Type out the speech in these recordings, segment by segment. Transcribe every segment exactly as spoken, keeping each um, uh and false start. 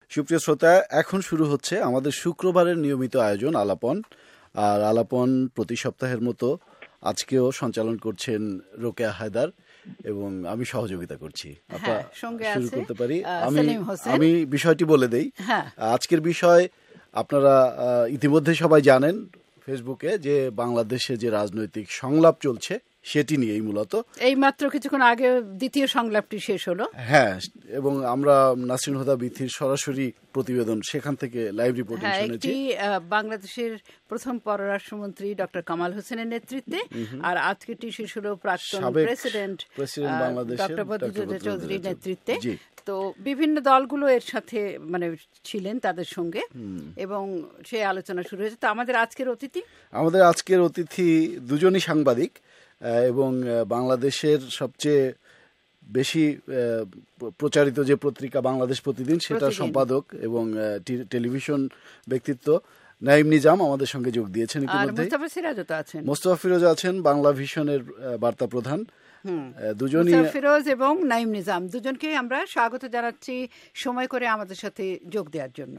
সুপ্রিয় শ্রোতা, এখন শুরু হচ্ছে আমাদের শুক্রবারের নিয়মিত আয়োজন আলাপন। আর আলাপন প্রতি সপ্তাহের মতো আজকেও সঞ্চালন করছেন রোকেয়া হায়দার এবং আমি সহযোগিতা করছি। হ্যাঁ, সঙ্গে শুরু আছে করতে পারি। আহ, আমি সেলিম হোসেন। আমি বিষয়টি বলে দেই। হ্যাঁ। আজকের বিষয় আপনারা আহ, ইতিমধ্যে সবাই জানেন ফেসবুকে যে বাংলাদেশে যে রাজনৈতিক সংলাপ চলছে সেটি নিয়েই মূলত। এই মাত্র কিছুক্ষণ আগে দ্বিতীয় সংলাপটি শেষ হলো। হ্যাঁ, এবং আমরা নাসরিন হুদা বিথির সরাসরি প্রতিবেদন সেখান থেকে লাইভ রিপোর্টিং হ্যাঁ, শুনেছি। একটি আহ, বাংলাদেশের প্রথম পররাষ্ট্রমন্ত্রী ডক্টর কামাল হোসেনের নেতৃত্বে, আর আজকেটি শেষ হলো প্রাক্তন সাবেক প্রেসিডেন্ট প্রেসিডেন্ট বাংলাদেশের ডক্টর বদরুদ্দোজা চৌধুরীর নেতৃত্বে। জি। তো বিভিন্ন দলগুলো এর সাথে মানে ছিলেন তাদের সঙ্গে, এবং সেই আলোচনা শুরু হয়েছে। তো আমাদের আজকের অতিথি আমাদের আজকের অতিথি দুজনই সাংবাদিক আহ, এবং আহ, বাংলাদেশের সবচেয়ে বেশি আহ, প্রচারিত যে পত্রিকা বাংলাদেশ প্রতিদিন সেটার প্রতিদিন। সম্পাদক এবং আহ, টি- টেলিভিশন ব্যক্তিত্ব নাঈম নিজাম আমাদের সঙ্গে যোগ দিয়েছেন আর ইতিমধ্যে। মুস্তাফা সিরাজও তো আছেন। মোস্তফা ফিরোজ আছেন বাংলা ভিশনের আহ, বার্তা প্রধান। আহ, দুজনই মুস্তাফা ফিরোজ এবং নাঈম নিজাম দুজনকে আমরা স্বাগত জানাচ্ছি সময় করে আমাদের সাথে যোগ দেওয়ার জন্য।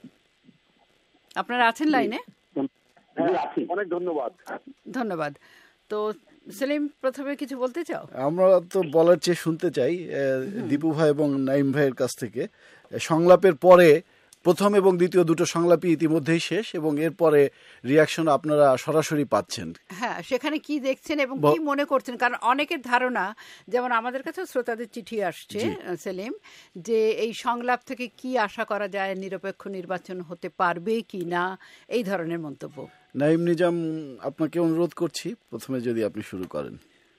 আপনারা আছেন লাইনে? অনেক ধন্যবাদ। ধন্যবাদ। তো সেলিম, প্রথমে কিছু বলতে চাও? আমরা তো বলার চেয়ে শুনতে চাই আহ, দীপু ভাই এবং নাঈম ভাইয়ের কাছ থেকে। সংলাপের পরে প্রথম এবং দ্বিতীয় দুটো সংলাপই ইতিমধ্যেই শেষ এবং এরপরে রিয়াকশন আপনারা সরাসরি পাচ্ছেন। হ্যাঁ, সেখানে কি দেখছেন এবং কি মনে করছেন? কারণ অনেকের ধারণা, যেমন আমাদের কাছে শ্রোতাদের চিঠি আসছে সেলিম, যে এই সংলাপ থেকে কি আশা করা যায়, নিরপেক্ষ নির্বাচন হতে পারবে কি না, এই ধরনের মন্তব্য। নাঈম নিজাম, আপনাকে অনুরোধ করছি প্রথমে যদি আপনি শুরু করেন।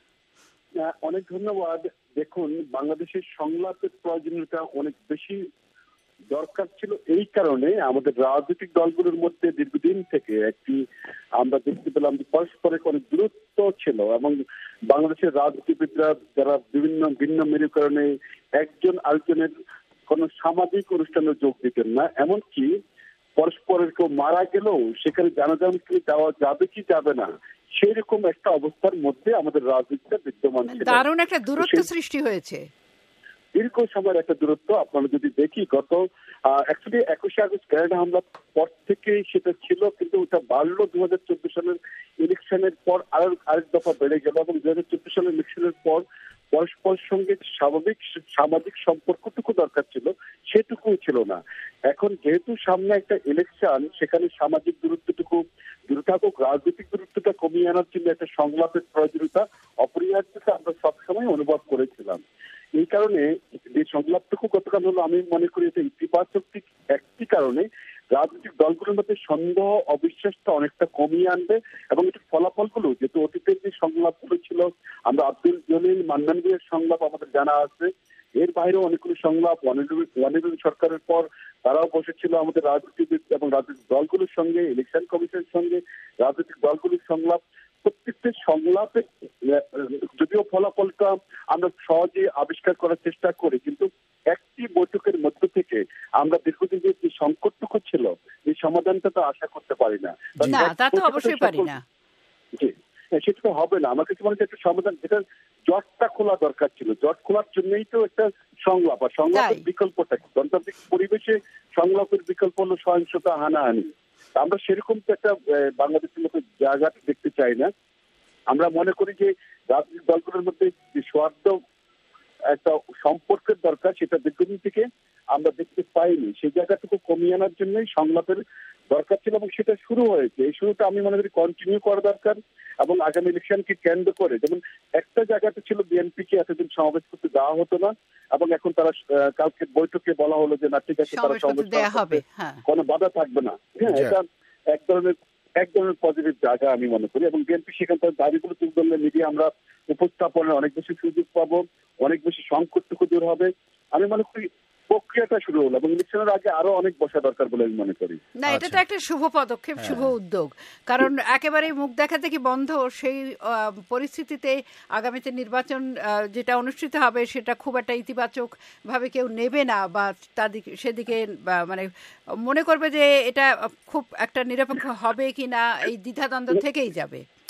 অনেক ধন্যবাদ। দেখুন, বাংলাদেশের সংলাপের প্রয়োজনীয়তা অনেক বেশি দরকার ছিল। এই কারণে আমাদের রাজনৈতিক দলগুলোর মধ্যে দীর্ঘদিন থেকে একটি আমরা দেখতে পেলাম যে পরস্পরের অনেক দূরত্ব ছিল এবং বাংলাদেশের রাজনীতিবিদরা যারা বিভিন্ন ভিন্ন মেরুকরণে একজন আরেকজনের কোন সামাজিক অনুষ্ঠানে যোগ দিতেন না, এমনকি পরস্পরের কেউ মারা গেলেও সেখানে জানাজানি যাওয়া যাবে কি যাবে না সেরকম একটা অবস্থার মধ্যে আমাদের রাজনীতিটা বিদ্যমান ছিল। দারুণ একটা দূরত্ব সৃষ্টি হয়েছে, দীর্ঘ সময়ের একটা দূরত্ব। আপনারা যদি দেখি গত অ্যাকচুয়ালি একুশে আগস্ট গ্রেনেড হামলার পর থেকেই সেটা ছিল, কিন্তু ওটা বাড়লো দু হাজার চোদ্দ সালের ইলেকশনের পর আরো আরেক দফা বেড়ে গেল এবং দু হাজার চোদ্দ সালের ইলেকশনের পর পরস্পর সঙ্গে স্বাভাবিক সামাজিক সম্পর্কটুকু দরকার ছিল সেটুকুও ছিল না। এখন যেহেতু সামনে একটা ইলেকশন, সেখানে সামাজিক দূরত্বটুকু দূরে থাকুক, রাজনৈতিক দূরত্বটা কমিয়ে আনার জন্য একটা সংলাপের প্রয়োজনীয়তা অপরিহার্যতা আমরা সবসময় অনুভব করেছিলাম। এই কারণে যে সংলাপটুকু গতকাল হলো, আমি মনে করি এটা ইতিবাচক দিক একটি কারণে রাজনৈতিক দলগুলোর মধ্যে সন্দেহ অবিশ্বাসটা অনেকটা কমিয়ে আনবে এবং এটার ফলাফলগুলো যেহেতু অতীতের যে সংলাপগুলো ছিল, আমরা আব্দুল জলিল মান্নানের সংলাপ আমাদের জানা আছে, এর বাইরেও অনেকগুলো সংলাপ ওয়ানিরুল সরকারের পর তারাও বসেছিল আমাদের রাজনীতিবিদ এবং রাজনৈতিক দলগুলোর সঙ্গে, ইলেকশন কমিশনের সঙ্গে রাজনৈতিক দলগুলোর সংলাপ। প্রত্যেকটি সংলাপে যদিও ফলাফলটা আমরা সহজে আবিষ্কার করার চেষ্টা করি, কিন্তু একটি বৈঠকের মধ্য থেকে আমরা দীর্ঘদিন যে সংকটটুকু ছিল এই সমাধানটা তো আশা করতে পারি না। না, তা তো অবশ্যই পারি না। জি, সেটা তো হবে না। আমার কাছে মনে হচ্ছে একটা সমাধান, যেটা জটটা খোলা দরকার ছিল। জট খোলার জন্যই তো একটা সংলাপ, আর সংলাপের বিকল্পটা গণতান্ত্রিক পরিবেশে সংলাপের বিকল্প হলো সহিংসতা, হানাহানি। আমরা সেরকম তো একটা বাংলাদেশের মতো জায়গা দেখতে চাই না। আমরা মনে করি যে রাজনৈতিক দলগুলোর মধ্যে যে স্বার্থ একটা সম্পর্কের দরকার, সেটা দীর্ঘদিন থেকে আমরা দেখতে পাইনি। সেই জায়গাটুকু কমিয়ে আনার জন্যই সংলাপের দরকার ছিল এবং সেটা শুরু হয়েছে। এই শুরুটা আমি মনে করি কন্টিনিউ করা দরকার এবং আগামী ইলেকশনকে কেন্দ্র করে, যেমন একটা জায়গাতে ছিল বিএনপিকে এতদিন সমাবেশ করতে দেওয়া হতো না এবং এখন তারা কালকে বৈঠকে বলা হলো যে না, ঠিক আছে, তারা সমাবেশ করতে কোনো বাধা থাকবে না। হ্যাঁ, এটা এক ধরনের এক ধরনের পজিটিভ জায়গা আমি মনে করি এবং বিএনপি সেখান থেকে দাবিগুলো তুলে ধরলে মিডিয়া আমরা উপস্থাপনের অনেক বেশি সুযোগ পাবো, অনেক বেশি সংকটটুকু দূর হবে। আমি মনে করি প্রক্রিয়াটা শুরু হলো এবং ইলেকশনের আগে আরো অনেক বসা দরকার বলে আমি মনে করি। না, এটা তো একটা শুভ পদক্ষেপ, শুভ উদ্যোগ। কারণ একেবারে মুখ দেখা দেখি বন্ধ সেই পরিস্থিতিতে আগামীতে নির্বাচন যেটা অনুষ্ঠিত হবে সেটা খুব একটা ইতিবাচক ভাবে কেউ নেবে না, বা তাদিকে সেদিকে মানে মনে করবে যে এটা খুব একটা নিরপেক্ষ হবে কিনা, এই দ্বিধাদ্বন্দ্ব থেকেই যাবে।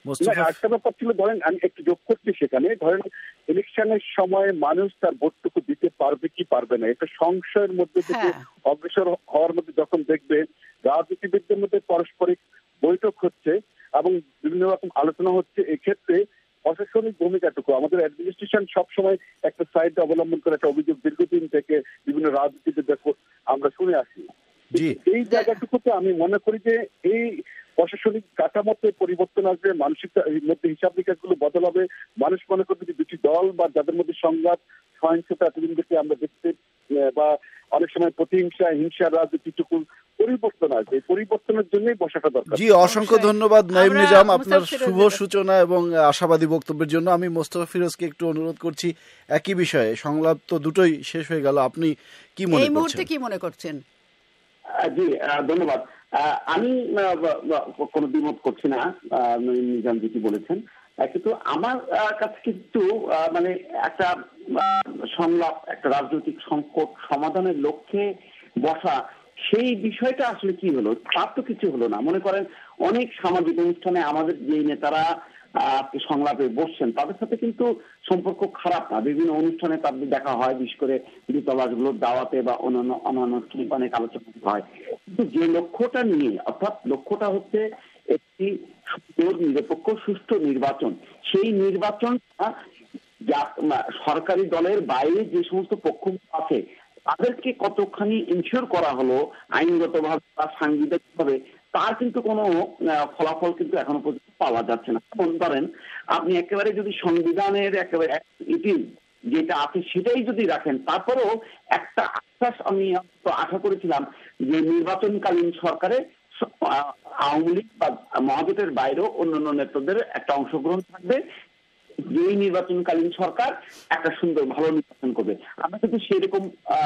মোস্তফা একটা ব্যাপার ছিল, ধরেন আমি একটু যোগ করছি সেখানে, ধরেন ইলেকশনের সময় মানুষ তার ভোটটুকু দিতে পারবে কি পারবে না, এটা সংশয়ের মধ্যে থেকে অগ্রসর হওয়ার মধ্যে যখন দেখবে রাজনীতিবিদদের মধ্যে পারস্পরিক বৈঠক হচ্ছে এবং বিভিন্ন রকম আলোচনা হচ্ছে, এক্ষেত্রে প্রশাসনিক ভূমিকাটুকু আমাদের অ্যাডমিনিস্ট্রেশন সবসময় একটা সাইড অবলম্বন করে একটা অভিযোগ দীর্ঘদিন থেকে বিভিন্ন রাজনীতিবিদদের আমরা শুনে আসি। এই জায়গাটুকুতে আমি মনে করি যে এই প্রশাসনিক কাঠামোতে পরিবর্তন আসবে, মানুষের মধ্যে হিসাব নিকাশ গুলো বদল হবে। মানুষ মনে করবে যে দুটি দল বা যাদের মধ্যে সংঘাত সহিংসতা এতদিন থেকে আমরা দেখতে বা অনেক সময় প্রতিহিংসা হিংসা রাজনীতিটুকু পরিবর্তন আসবে, এই পরিবর্তনের জন্যই বসাটা দরকার। জি, অসংখ্য ধন্যবাদ নাঈম নিজাম আপনার শুভ সূচনা এবং আশাবাদী বক্তব্যের জন্য। আমি মোস্তফা ফিরোজকে একটু অনুরোধ করছি একই বিষয়ে, সংলাপ তো দুটোই শেষ হয়ে গেল, আপনি কি মনে করছেন? এই মুহূর্তে কি মনে করছেন? জি ধন্যবাদ। আমি কোনো দ্বিমত করছি না নাঈম নিজাম জি কি বলেছেন, কিন্তু আমার কাছে কিন্তু মানে একটা সংলাপ, একটা রাজনৈতিক সংকট সমাধানের লক্ষ্যে বসা, সেই বিষয়টা আসলে কি হলো, তার তো কিছু হলো না। মনে করেন অনেক সামাজিক অনুষ্ঠানে আমাদের যে নেতারা সংলাপে বসছেন তাদের সাথে কিন্তু সম্পর্ক খারাপ না, বিভিন্ন অনুষ্ঠানে তাদের দেখা হয়, বিশেষ করে দূতাবাসগুলোর দাওয়াতে বা অন্যান্য অন্যান্য অনেক আলোচনা হয়। কিন্তু যে লক্ষ্যটা নিয়ে, অর্থাৎ লক্ষ্যটা হচ্ছে একটি সুন্দর নিরপেক্ষ সুষ্ঠু নির্বাচন, সেই নির্বাচনটা সরকারি দলের বাইরে যে সমস্ত পক্ষ আছে তাদেরকে কতখানি ইনশিওর করা হলো আইনগতভাবে বা সাংবিধানিকভাবে, তার কিন্তু কোনো ফলাফল কিন্তু এখনো পর্যন্ত পাওয়া যাচ্ছে না। মনে করেন আপনি একেবারে যদি সংবিধানের একেবারে ইতি যেটা আছে সেটাই যদি রাখেন, তারপরেও একটা আশ্বাস আমি আশা করেছিলাম যে নির্বাচনকালীন সরকারে আওয়ামী লীগ বা মহাজোটের বাইরেও অন্যান্য নেতাদের একটা অংশগ্রহণ থাকবে, যেই নির্বাচনকালীন সরকার একটা সুন্দর ভালো নির্বাচন করবে। আমরা কিন্তু সেরকম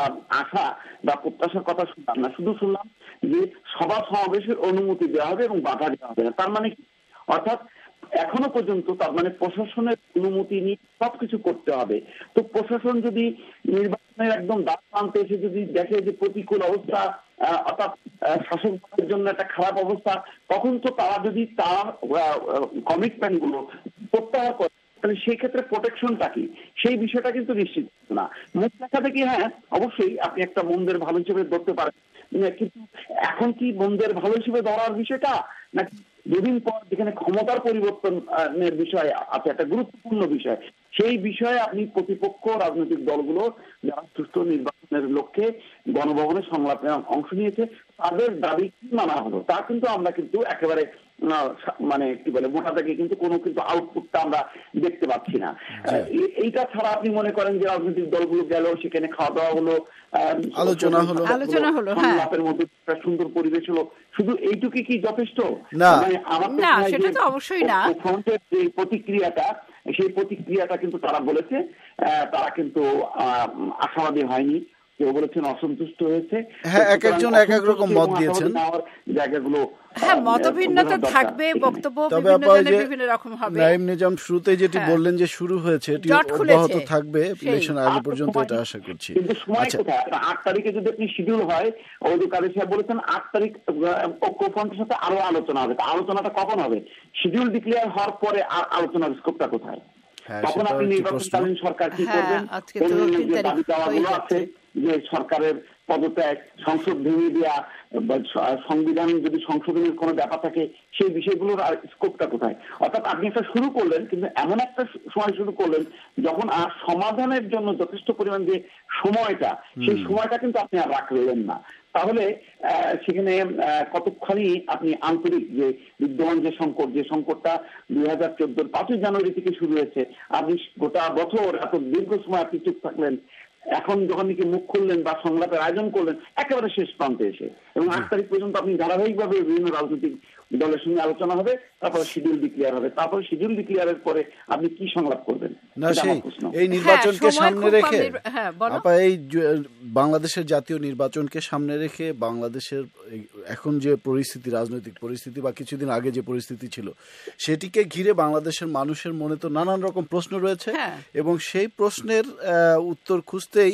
আশা বা প্রত্যাশার কথা শুনলাম না, শুধু শুনলাম যে সভা সমাবেশের অনুমতি দেওয়া হবে এবং বাধা দেওয়া হবে না। তার মানে কি, অর্থাৎ এখনো পর্যন্ত তার মানে প্রশাসনের অনুমতি নিয়ে সবকিছু করতে হবে। তো প্রশাসন যদি নির্বাচনের একদম দ্বার প্রান্তে এসে যদি দেখে যে প্রতিকূল অবস্থা, অর্থাৎ শাসক দলের জন্য একটা খারাপ অবস্থা, তখন তো তারা যদি তার কমিটমেন্ট গুলো প্রত্যাহার করে তাহলে সেই ক্ষেত্রে প্রোটেকশনটা কি, সেই বিষয়টা কিন্তু নিশ্চিত না। মুখ দেখা দেখি হ্যাঁ অবশ্যই আপনি একটা মন্দের ভালো হিসেবে ধরতে পারেন, কিন্তু এখন কি মন্দের ভালো হিসেবে ধরার বিষয়টা নাকি দুদিন পর যেখানে ক্ষমতার পরিবর্তনের বিষয় আছে, একটা গুরুত্বপূর্ণ বিষয়, সেই বিষয়ে আপনি প্রতিপক্ষ রাজনৈতিক দলগুলো যারা সুষ্ঠু নির্বাচনের লক্ষ্যে গণভবনের সংলাপে অংশ নিয়েছে তাদের দাবি কি মানা হলো, তা কিন্তু আমরা কিন্তু একেবারে মানে কি বলে মোটা থেকে কিন্তু কোনো কিন্তু আউটপুটটা আমরা দেখতে পাচ্ছি না। এইটা ছাড়া আপনি মনে করেন যে রাজনৈতিক দলগুলো গেল, সেখানে খাওয়া দাওয়া হলো, আলোচনা হলো আলোচনা হলো সংলাপের মধ্যে একটা সুন্দর পরিবেশ হলো, শুধু এইটুকু কি যথেষ্ট? না, সেটা তো অবশ্যই না। ফ্রন্টের যে প্রতিক্রিয়াটা, সেই প্রতিক্রিয়াটা কিন্তু তারা বলেছে তারা কিন্তু আশাবাদী হয়নি, কেউ বলেছেন অসন্তুষ্ট হয়েছে। হ্যাঁ, এক একজন এক এক রকম মত দিয়েছেন। জায়গাগুলো হ্যাঁ, মতভিন্নতা থাকবে, বক্তব্য বিভিন্ন রকম হবে। নাঈম নিজাম শুরুতে যেটি বললেন যে শুরু হয়েছে, এটি অব্যাহত থাকবে ইলেকশন আগে পর্যন্ত, এটা আশা করছি। কিন্তু সময় কোথায়? আট তারিখে যদি আপনি শিডিউল হয়, ওই কাদের সাহেব বলেছেন আট তারিখ ঐক্যফ্রন্টের সাথে আরো আলোচনা হবে, আলোচনাটা কখন হবে? শিডিউল ডিক্লেয়ার হওয়ার পরে আর আলোচনার স্কোপটা কোথায়? তখন আপনি নির্বাচনকালীন সরকার কি করবেন? যে দাবি দাওয়াগুলো আছে যে সরকারের পদত্যাগ, সংসদ ভেঙে দেওয়া, সংবিধান যদি সংশোধনের কোনো ব্যাপার থাকে, সেই বিষয়গুলোর আর স্কোপটা কোথায়? অর্থাৎ আপনি একটা শুরু করলেন, কিন্তু এমন একটা সময় শুরু করলেন যখন আর সমাধানের জন্য যথেষ্ট পরিমাণ যে সময়টা, সেই সময়টা কিন্তু আপনি আর রাখলেন না। তাহলে সেখানে কতখানি আপনি আন্তরিক যে বিদ্যমান যে সংকট, যে সংকটটা দুই হাজার চোদ্দোর পাঁচই জানুয়ারি থেকে শুরু হয়েছে, আপনি গোটা বছর এত দীর্ঘ সময় আপনি চুপ থাকলেন, এখন যখন নাকি মুখ খুললেন বা সংলাপের আয়োজন করলেন একেবারে শেষ প্রান্তে এসে, এবং আট তারিখ পর্যন্ত আপনি ধারাবাহিকভাবে বিভিন্ন রাজনৈতিক দলের সঙ্গে আলোচনা হবে, তারপরে শিডিউল ডিক্লেয়ার হবে, তারপরে শিডিউল ডিক্লেয়ারের পরে আপনি কি সংলাপ করবেন? না, সেই এই নির্বাচনকে সামনে রেখে, আপা এই বাংলাদেশের জাতীয় নির্বাচনকে সামনে রেখে বাংলাদেশের এখন যে পরিস্থিতি, রাজনৈতিক পরিস্থিতি বা কিছুদিন আগে যে পরিস্থিতি ছিল, সেটিকে ঘিরে বাংলাদেশের মানুষের মনে তো নানান রকম প্রশ্ন রয়েছে, এবং সেই প্রশ্নের উত্তর খুঁজতেই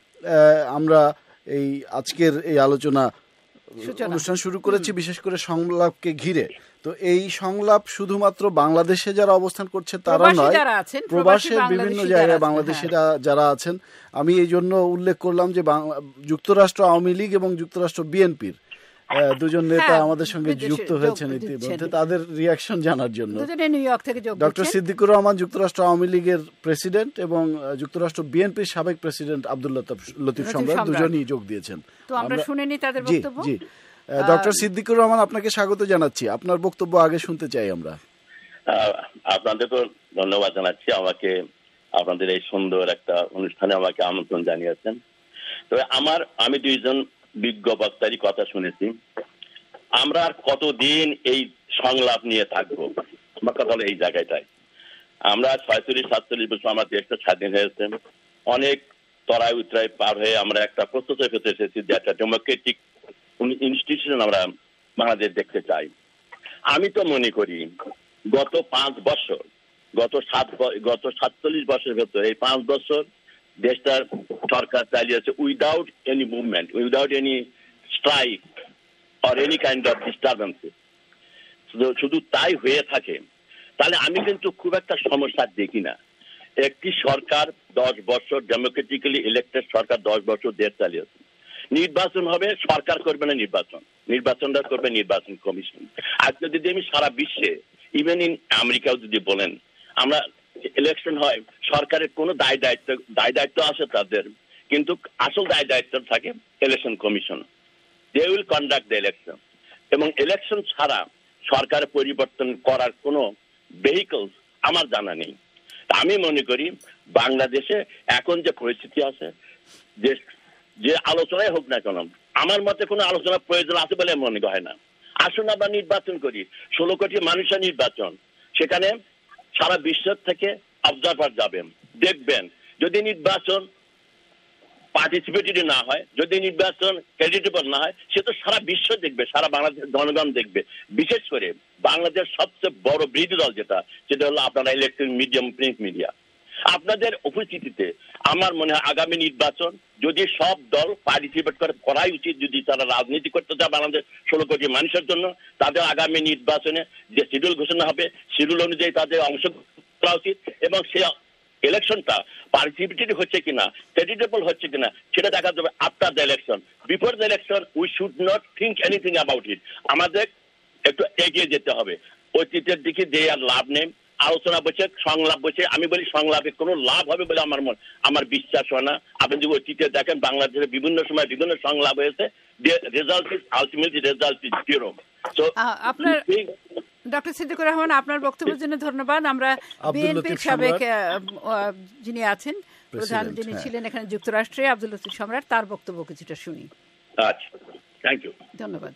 আমরা এই আজকের এই আলোচনা অনুষ্ঠান শুরু করেছি, বিশেষ করে সংলাপকে ঘিরে। তো এই সংলাপ শুধুমাত্র বাংলাদেশে যারা অবস্থান করছে তারা প্রবাসী নয়, যারা আছেন, প্রবাসের প্রবাসী বিভিন্ন বাংলাদেশি জায়গায় যারা আছেন, বাংলাদেশিরা যারা আছেন। আমি এই জন্য উল্লেখ করলাম যে বাংলা- যুক্তরাষ্ট্র আওয়ামী লীগ এবং যুক্তরাষ্ট্র বিএনপির দুজন নেতা হ্যাঁ, আমাদের সঙ্গে বিদেশে যুক্ত যোগ হয়েছেন দিচ্ছেন। ইতিমধ্যে, তাদের রিয়াকশন জানার জন্য। দুজনে নিউ ইয়র্ক থেকে যোগ ডক্টর দিচ্ছেন। সিদ্দিকুর রহমান যুক্তরাষ্ট্র আওয়ামী লীগের প্রেসিডেন্ট এবং আহ, যুক্তরাষ্ট্র বিএনপির সাবেক প্রেসিডেন্ট আব্দুল লতিফ লতিফ লতিফ সম্রাট সম্রাট। দুজনই যোগ দিয়েছেন। তো আমরা শুনে নিই তাদের জি বক্তব্য। জি ডক্টর সিদ্দিকুর রহমান, আপনাকে স্বাগত জানাচ্ছি। আপনার বক্তব্য আগে শুনতে চাই আমরা। আহ, আপনাদেরকে ধন্যবাদ জানাচ্ছি আমাকে আপনাদের এই সুন্দর একটা অনুষ্ঠানে আমাকে আমন্ত্রণ জানিয়েছেন। তবে আমার আমি দুইজন বিজ্ঞ বক্তারই কথা শুনেছি। আমরা আর কতদিন এই সংলাপ নিয়ে থাকবো? আমার কথা হলো এই জায়গাটায় আমরা ছয়চল্লিশ সাতচল্লিশ বছর আমার দেশটা স্বাধীন হয়েছে, অনেক তরাই উতরাই পার হয়ে আমরা একটা প্রস্তুতি পেতে এসেছি যে একটা ডেমোক্রেটিক ইনস্টিটিউশন আমরা বাংলাদেশ দেখতে চাই। আমি তো মনে করি গত পাঁচ বছর গত সাত গত সাতচল্লিশ বছরের ভেতর এই পাঁচ বছর দেশটার সরকার চালিয়েছে without any movement, without any strike or any kind of disturbance. শুধু তাই হয়ে থাকে তাহলে আমি কিন্তু খুব একটা সমস্যা দেখি না। একটি সরকার দশ বছর ডেমোক্রেটিক্যালি ইলেক্টেড সরকার দশ বছর দেশ চালিয়েছে, নির্বাচন হবে, সরকার করবে না নির্বাচন, নির্বাচনটা করবে নির্বাচন কমিশন। আজকে যদি আমি সারা বিশ্বে ইভেন ইন আমেরিকাও যদি বলেন আমরা ইলেকশন হয়, সরকারের কোনো দায় দায়িত্ব দায় দায়িত্ব আছে তাদের, কিন্তু আসল দায় দায়িত্ব থাকে election commission. They will conduct the election, এবং ইলেকশন ছাড়া সরকার পরিবর্তন করার কোনো ভেহিকলস আমার জানা নেই। আমি মনে করি বাংলাদেশে এখন যে পরিস্থিতি আছে, যে যে আলোচনাই হোক না কেন, আমার মতে কোনো আলোচনার প্রয়োজন আছে বলে মনে হয় না। আসুন আমরা নির্বাচন করি, ষোলো কোটি মানুষের নির্বাচন, সেখানে সারা বিশ্ব থেকে অবজারভার যাবেন, দেখবেন যদি নির্বাচন পার্টিসিপেটরি না হয়, যদি নির্বাচন ক্রেডিটেবল না হয়, সে তো সারা বিশ্ব দেখবে, সারা বাংলাদেশের জনগণ দেখবে। বিশেষ করে বাংলাদেশ সবচেয়ে বড় বিরোধী দল যেটা সেটা হলো আপনারা ইলেকট্রনিক মিডিয়াম, প্রিন্ট মিডিয়া। আপনাদের উপস্থিতিতে আমার মনে হয় আগামী নির্বাচন যদি সব দল পার্টিসিপেট করে, করাই উচিত। যদি তারা রাজনীতি করতে চায় বাংলাদেশ ষোলো কোটি মানুষের জন্য, তাদের আগামী নির্বাচনে যে শিডিউল ঘোষণা হবে শিডিউল অনুযায়ী তাদের অংশগ্রহণ করা উচিত, এবং সে ইলেকশনটা পার্টিসিপেটরি হচ্ছে কিনা, ক্রেডিটেবল হচ্ছে কিনা সেটা দেখা যাবে after the election. Before the election we should not think anything about it. আমাদের একটু এগিয়ে যেতে হবে, অতীতের দিকে যে আর লাভ নেই। আলোচনা বসে সংলাপ বসে, আমি বলি সংলাপে কোনো লাভ হবে বলে আমার মন আমার বিশ্বাস হয় না। আপনি যদি অতীতে দেখেন বাংলাদেশে বিভিন্ন সময় বিভিন্ন সংলাপ হয়েছে, result is ultimately result is zero. So আপনার ডক্টর সিদ্দিকুর রহমান, আপনার বক্তব্যের জন্য ধন্যবাদ। আমরা বিএনপির সাবেক যিনি আছেন প্রধান, যিনি ছিলেন এখানে যুক্তরাষ্ট্রে, আব্দুল লতিফ সম্রাট, তার বক্তব্য কিছুটা শুনি। আচ্ছা, থ্যাংক ইউ, ধন্যবাদ।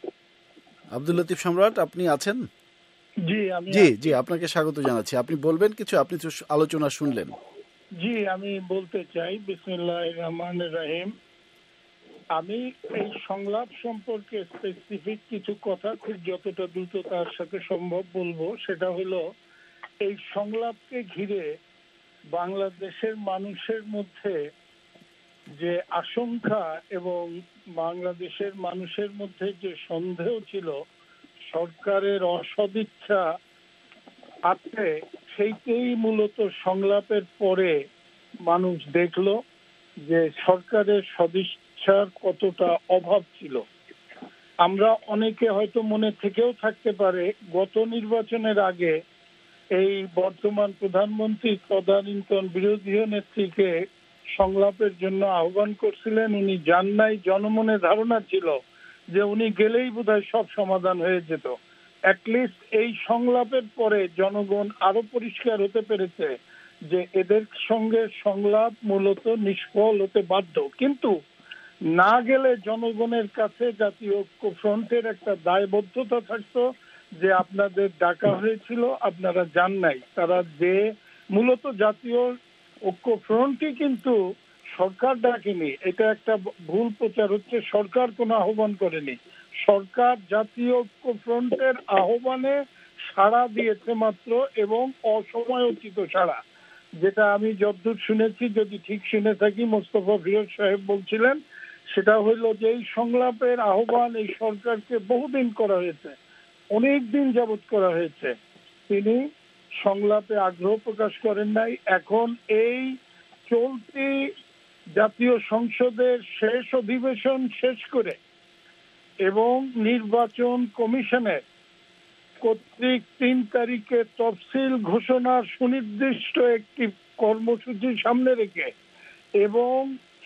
আব্দুল লতিফ সম্রাট, আপনি আছেন? জি আমি জি জি আপনাকে স্বাগত জানাচ্ছি। আপনি বলবেন কিছু, আপনি তো আলোচনা শুনলেন। জি আমি বলতে চাই, বিসমিল্লাহির রহমানির রহিম। আমি এই সংলাপ সম্পর্কে স্পেসিফিক কিছু কথা খুব যতটা দ্রুত তার সাথে সম্ভব বলবো। সেটা হলো এই সংলাপকে ঘিরে বাংলাদেশের মানুষের মধ্যে যে আশঙ্কা এবং বাংলাদেশের মানুষের মধ্যে যে সন্দেহ ছিল সরকারের অসদিচ্ছা আছে, সেইটাই মূলত সংলাপের পরে মানুষ দেখলো যে সরকারের সদিচ্ছার কতটা অভাব ছিল। আমরা অনেকে হয়তো মনে থেকেও থাকতে পারে গত নির্বাচনের আগে এই বর্তমান প্রধানমন্ত্রী তদানীন্তন বিরোধী নেত্রীকে সংলাপের জন্য আহ্বান করছিলেন, উনি যান নাই। জনমনে ধারণা ছিল যে উনি গেলেই বোধহয় সব সমাধান হয়ে যেত। অ্যাটলিস্ট এই সংলাপের পরে জনগণ আরো পরিষ্কার হতে পেরেছে যে এদের সঙ্গে সংলাপ মূলত নিষ্ফল হতে বাধ্য। কিন্তু না গেলে জনগণের কাছে জাতীয় ঐক্য ফ্রন্টের একটা দায়বদ্ধতা থাকতো যে আপনাদের ডাকা হয়েছিল, আপনারা যান নাই। তারা যে মূলত জাতীয় ঐক্য ফ্রন্টই কিন্তু সরকার ডাকেনি, এটা একটা ভুল প্রচার হচ্ছে। সরকার কোনো আহ্বান করেনি, সরকার জাতীয় ঐক্য ফ্রন্টের আহ্বানে সাড়া দিয়েছে মাত্র, এবং অসময়োচিত সাড়া। যেটা আমি যতদূর শুনেছি, যদি ঠিক শুনে থাকি, মোস্তফা ফিরোজ সাহেব বলছিলেন, সেটা হইল যে এই সংলাপের আহ্বান এই সরকারকে বহুদিন করা হয়েছে, অনেক দিন যাবৎ করা হয়েছে, তিনি সংলাপে আগ্রহ প্রকাশ করেন নাই। এখন এই চলতি জাতীয় সংসদের শেষ অধিবেশন শেষ করে এবং নির্বাচন কমিশনের কর্তৃক তিন তারিখে তফসিল ঘোষণার সুনির্দিষ্ট একটি কর্মসূচি সামনে রেখে এবং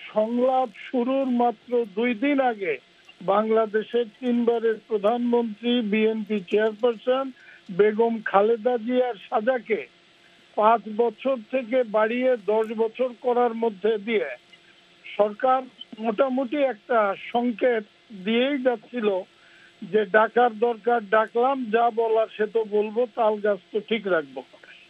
সংলাপ শুরুর মাত্র দুই দিন আগে বাংলাদেশের তিনবারের প্রধানমন্ত্রী বিএনপি চেয়ারপারসন বেগম খালেদা জিয়ার সাজাকে পাঁচ বছর থেকে বাড়িয়ে দশ বছর করার মধ্যে দিয়ে সরকার মোটামুটি একটা সংকেত দিয়েই যাচ্ছিল যে ডাকার দরকার ডাকলাম, যা বলার সে তো বলবো, তাল গাছ তো ঠিক রাখবো।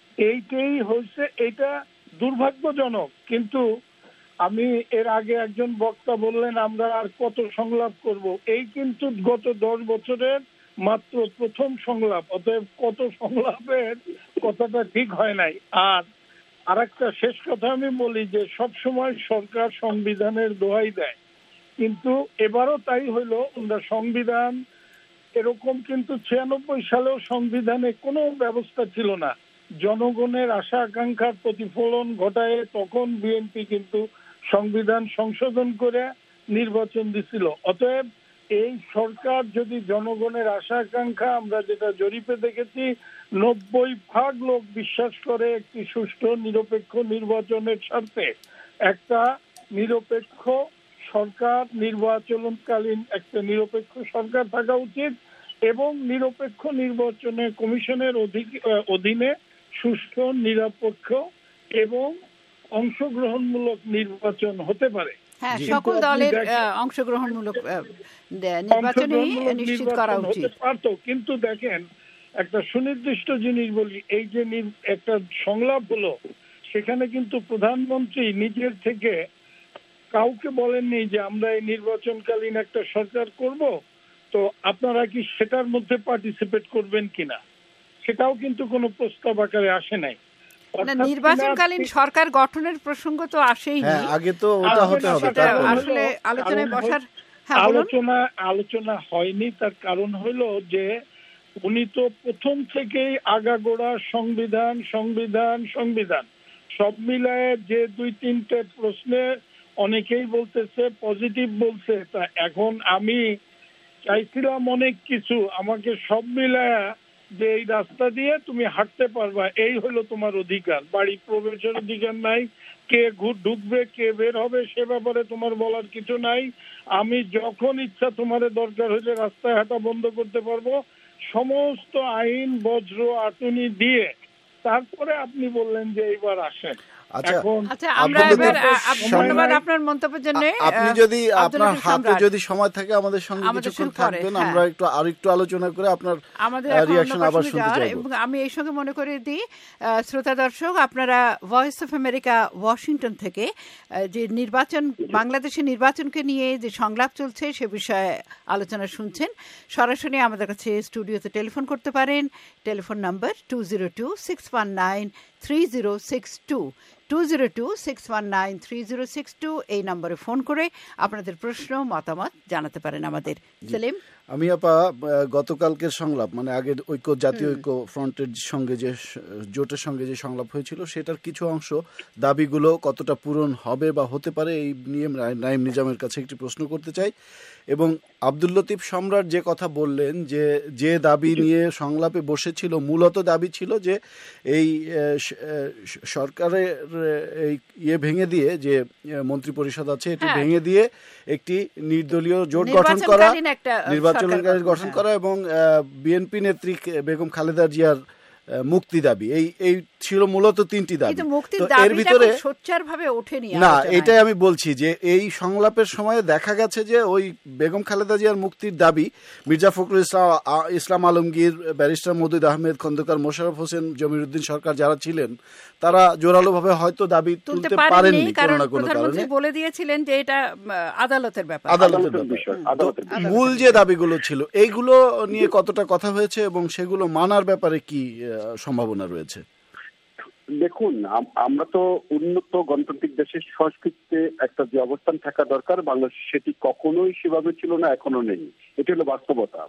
এইটাই হয়েছে। এটা দুর্ভাগ্যজনক, কিন্তু আমি এর আগে একজন বক্তা বললেন আমরা আর কত সংলাপ করব, এই কিন্তু গত দশ বছরের মাত্র প্রথম সংলাপ, অতএব কত সংলাপের কথাটা ঠিক হয় নাই। আর আরেকটা শেষ কথা আমি বলি যে সব সময় সরকার সংবিধানের দোহাই দেয়, কিন্তু এবারও তাই হইলো। আমরা সংবিধান এরকম কিন্তু ছিয়ানব্বই সালেও সংবিধানে কোনো ব্যবস্থা ছিল না জনগণের আশা আকাঙ্ক্ষার প্রতিফলন ঘটায়, তখন বিএনপি কিন্তু সংবিধান সংশোধন করে নির্বাচন দিছিল। অতএব এই সরকার যদি জনগণের আশা আকাঙ্ক্ষা, আমরা যেটা জরিপে দেখেছি নব্বই ভাগ লোক বিশ্বাস করে একটি সুষ্ঠু নিরপেক্ষ নির্বাচনের স্বার্থে একটা নিরপেক্ষ সরকার, নির্বাচনকালীন একটা নিরপেক্ষ সরকার থাকা উচিত এবং নিরপেক্ষ নির্বাচনে কমিশনের অধীনে সুষ্ঠু নিরপেক্ষ এবং অংশগ্রহণমূলক নির্বাচন হতে পারে। হ্যাঁ, সকল দলের অংশগ্রহণমূলক নির্বাচনে নিশ্চিত করা উচিত পারতো। কিন্তু দেখেন একটা সুনির্দিষ্ট জিনিস বলি, এই যে একটা সংলাপ হলো সেখানে কিন্তু প্রধানমন্ত্রী নিজের থেকে কাউকে বলেননি যে আমরা এই নির্বাচনকালীন একটা সরকার করব, তো আপনারা কি সেটার মধ্যে পার্টিসিপেট করবেন কিনা, সেটাও কিন্তু কোনো প্রস্তাব আকারে আসে নাই। নির্বাচনকালীন সরকার গঠনের প্রসঙ্গ তো আসেই নি, আগে তো ওটা হতে হবে, আসলে আলোচনায় বসার আলোচনা আলোচনা হয়নি। তার কারণ হলো যে উনি তো প্রথম থেকেই আগাগোড়া সংবিধান সংবিধান সংবিধান সব মিলায়ে যে দুই তিনটে প্রশ্নে অনেকেই বলতেছে পজিটিভ বলছে, তা এখন আমি চাইছিলাম অনেক কিছু, আমাকে সব মিলায়া যে এই রাস্তা দিয়ে তুমি হাঁটতে পারবা, এই হলো তোমার অধিকার, বাড়ি প্রবেশের অধিকার নাই, কে ঘুর ঢুকবে কে বের হবে সে ব্যাপারে তোমার বলার কিছু নাই, আমি যখন ইচ্ছা তোমার দরকার হলে রাস্তায় হাঁটা বন্ধ করতে পারবো, সমস্ত আইন বজ্র আটুনি দিয়ে তারপরে আপনি বললেন যে এইবার আসেন। আপনার মন্তব্যের জন্য আপনি যদি আপনার হাতে যদি সময় থাকে আমাদের সঙ্গে কিছুক্ষণ থাকবেন, আমরা একটু আর একটু আলোচনা করে আপনার রিঅ্যাকশন আবার শুনতে চাইব। এবং আমি এই সঙ্গে মনে করে দিই শ্রোতা দর্শক, আপনারা ভয়েস অফ আমেরিকা ওয়াশিংটন থেকে যে নির্বাচন, বাংলাদেশের নির্বাচনকে নিয়ে যে সংলাপ চলছে সে বিষয়ে আলোচনা শুনছেন। সরাসরি আমাদের কাছে স্টুডিওতে টেলিফোন করতে পারেন। Telephone number two zero two six one nine three zero six two two zero two six one nine three zero six two এই নম্বরে ফোন করে আপনাদের প্রশ্ন মতামত জানাতে পারেন আমাদের। সেলিম, আমি আপা গতকালকের সংলাপ মানে আগের ঐক্য জাতীয় ঐক্য ফ্রন্টের সঙ্গে যে জোটের সঙ্গে যে সংলাপ হয়েছিল সেটার কিছু অংশ দাবিগুলো কতটা পূরণ হবে বা হতে পারে এই নিয়ে নাঈম নিজামের কাছে একটি প্রশ্ন করতে চাই। এবং আব্দুল লতিফ সম্রাট যে কথা বললেন যে যে দাবি নিয়ে সংলাপে বসেছিল, মূলত দাবি ছিল যে এই সরকারের এই ইয়ে ভেঙে দিয়ে যে মন্ত্রী পরিষদ আছে এটি ভেঙে দিয়ে একটি নির্দলীয় জোট গঠন করা, নির্বাচনকারী গঠন করা এবং বিএনপি নেত্রী বেগম খালেদা জিয়ার মুক্তি দাবি, এই এই ছিল মূলত তিনটি দাবি। তো এর ভিতরে সোচ্চারভাবে ওঠেনি না, এটাই আমি বলছি যে এই সংলাপের সময়ে দেখা গেছে যে ওই বেগম খালেদা জিয়ার মুক্তির দাবি মির্জা ফখরুল ইসলাম ইসলাম আলমগীর, ব্যারিস্টার মওদুদ আহমেদ খন্দকার, মোশাররফ হোসেন, জমিরুদ্দিন সরকার যারা ছিলেন তারা জোরালোভাবে হয়তো দাবি তুলতে পারেননি কোনো না কোনো কারণে, বলে দিয়েছিলেন যে এটা আদালতের ব্যাপার, আদালতের ব্যাপার। মূল যে দাবিগুলো ছিল এইগুলো নিয়ে কতটা কথা হয়েছে এবং সেগুলো মানার ব্যাপারে কি সম্ভাবনা রয়েছে? দেখুন, আমরা তো উন্নত গণতান্ত্রিক দেশের সংস্কৃতিতে একটা যে অবস্থান থাকা দরকার বাংলাদেশ সেটি কখনোই সেভাবে ছিল না, এখনো নেই, এটি হলো বাস্তবতা।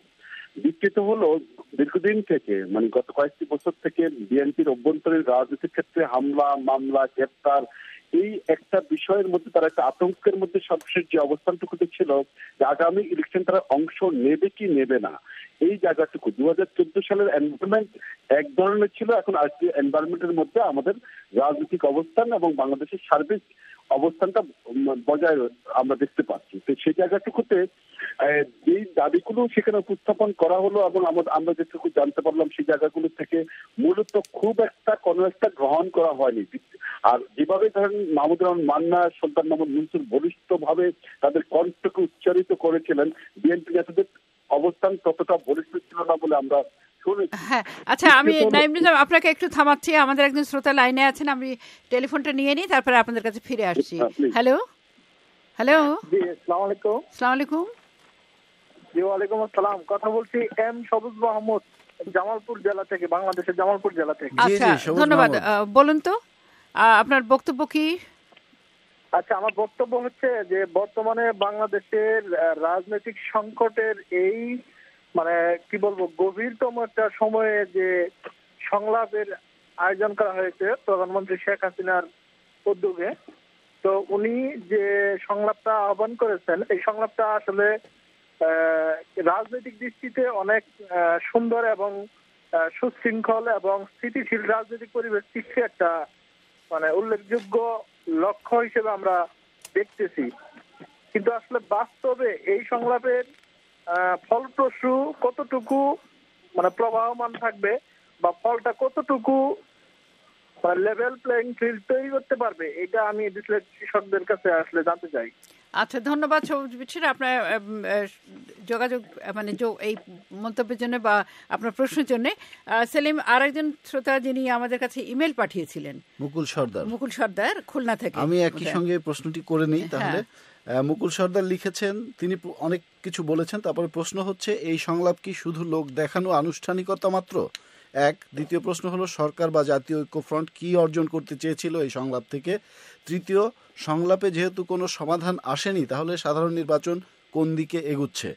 দ্বিতীয়ত হলো দীর্ঘদিন থেকে মানে গত কয়েকটি বছর থেকে বিএনপির অভ্যন্তরীণ রাজনীতির ক্ষেত্রে হামলা মামলা গ্রেপ্তার এই একটা বিষয়ের মধ্যে তারা একটা আতঙ্কের মধ্যে সর্বশেষ যে অবস্থানটুকুতে ছিল যে আগামী ইলেকশন তারা অংশ নেবে কি নেবে না, এই জায়গাটুকু দু হাজার চোদ্দ সালের এনভায়রনমেন্ট এক ধরনের ছিল, এখন আজকে এনভায়রনমেন্টের মধ্যে আমাদের রাজনৈতিক অবস্থান এবং বাংলাদেশের সার্বিক অবস্থানটা বজায় আমরা দেখতে পাচ্ছি। তো সেই জায়গাটুকুতে এই দাবিগুলো সেখানে উপস্থাপন করা হলো এবং আমরা যেটুকু জানতে পারলাম সেই জায়গাগুলো থেকে মূলত খুব একটা কোনো একটা গ্রহণ করা হয়নি। আর যেভাবে ধরেন মাহমুদুর রহমান মান্না, সুলতান মাহমুদ মনসুর বলিষ্ঠ ভাবে তাদের কণ্ঠকে উচ্চারিত করেছিলেন, বিএনপি নেতাদের অবস্থান ততটা বলিষ্ঠ ছিল না বলে আমরা শুনেছি। হ্যাঁ, আচ্ছা আমি নাইম নিজাম আপনাকে একটু থামাচ্ছি, আমাদের একজন শ্রোতা লাইনে আছেন, আমি টেলিফোনটা নিয়ে নিই তারপরে আপনাদের কাছে ফিরে আসছি। হ্যালো হ্যালো জি আসসালামু আলাইকুম। আসসালামু আলাইকুম। জি ওয়ালাইকুম আসসালাম। কথা বলছি এম সবুজ মাহমুদ, জামালপুর জেলা থেকে, বাংলাদেশের জামালপুর জেলা থেকে। আচ্ছা ধন্যবাদ, বলুন তো আপনার বক্তব্য কি? আচ্ছা আমার বক্তব্য হচ্ছে যে বর্তমানে বাংলাদেশের রাজনৈতিক সংকটের এই মানে কি বলবো গভীরতম একটা সময়ে যে সংলাপের আয়োজন করা হয়েছে প্রধানমন্ত্রী শেখ হাসিনার উদ্যোগে, তো উনি যে সংলাপটা আহ্বান করেছেন এই সংলাপটা আসলে রাজনৈতিক দৃষ্টিতে অনেক সুন্দর এবং সুশৃঙ্খল এবং স্থিতিশীল রাজনৈতিক পরিবেশ সৃষ্টি একটা মানে উল্লেখযোগ্য লক্ষ্য হিসেবে আমরা দেখতেছি। কিন্তু আসলে বাস্তবে এই সংলাপের ফলপ্রসূ কতটুকু মানে প্রবাহমান থাকবে বা ফলটা কতটুকু লেভেল প্লেইং ফিল্ড তৈরি করতে পারবে, এটা আমি বিশ্লেষকদের কাছে আসলে জানতে চাই। আচ্ছা ধন্যবাদ সবুজ বিচ্ছির আপনার যোগাযোগ মানে এই মন্তব্যের জন্য বা আপনার প্রশ্নের জন্য। সেলিম, আর একজন শ্রোতা যিনি আমাদের কাছে ইমেল পাঠিয়েছিলেন, মুকুল সর্দার মুকুল সর্দার খুলনা থেকে, আমি একই সঙ্গে প্রশ্নটি করে নিই তাহলে। মুকুল সর্দার লিখেছেন, তিনি অনেক কিছু বলেছেন, তারপরে প্রশ্ন হচ্ছে এই সংলাপ কি শুধু লোক দেখানো আনুষ্ঠানিকতা মাত্র? এক। দ্বিতীয় প্রশ্ন হলো সরকার বা জাতীয় ঐক্যফ্রন্ট কি অর্জন করতে চেয়েছিল এই সংলাপ থেকে? তৃতীয়, সংলাপে যেহেতু কোনো সমাধান আসেনি তাহলে সাধারণ নির্বাচন কোন দিকে এগুচ্ছে?